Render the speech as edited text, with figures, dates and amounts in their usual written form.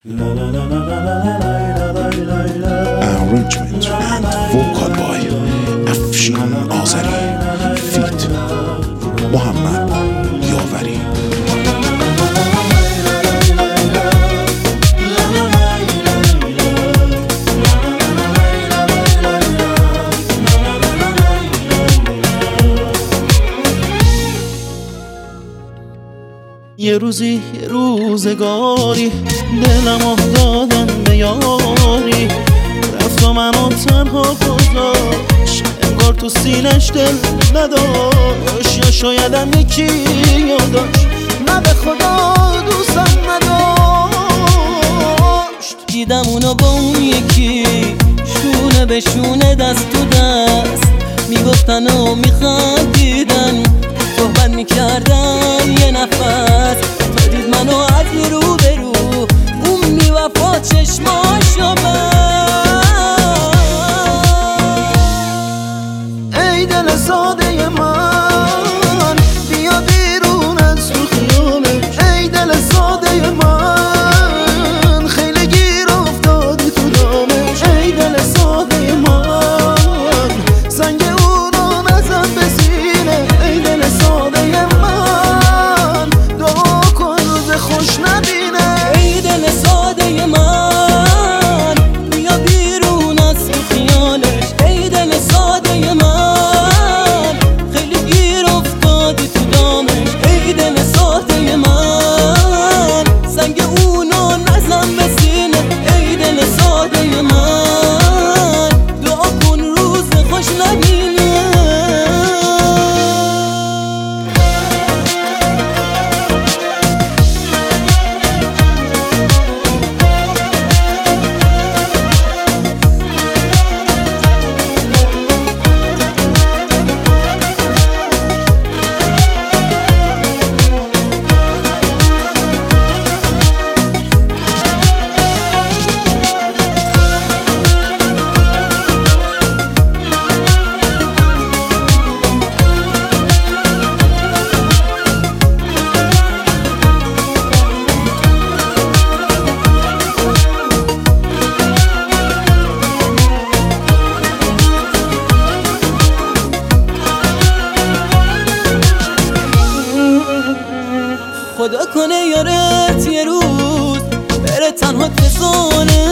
Arrangement and vocal by افشین آذری فیت محمد یاوری. یه روزی یه روزگاری دلمو دادم به یاری، رفت و منو تنها گذاشت، انگار تو سینش دل نداشت، یا شایدم یکی یادش نه به خدا دوستم نداشت. دیدم اونو با اون یکی شونه به شونه دست تو دست میگفتن و میخندیدن، صحبت میکردن یه نفس، تا دید منو از رو به رو اون میوفا چشماشو ای دل ساده من بیا بیرون از تو خیالش، ای دل ساده من خیلی گیر افتادی تو دامش، ای دل ساده من سنگ اونو نزن به سینه، ای دل ساده من دعا کن روز خوش نبینه، ای دل ساده من بیا بیرون از تو خیالش، ای دل ساده من خیلی گیر افتادی تو دامش، ای دل ساده من سنگ اونو نزن به سینه، ای دل ساده من دعا کن روز خوش نبینه. خدا کنه یارت یه روز بره تنها فسانه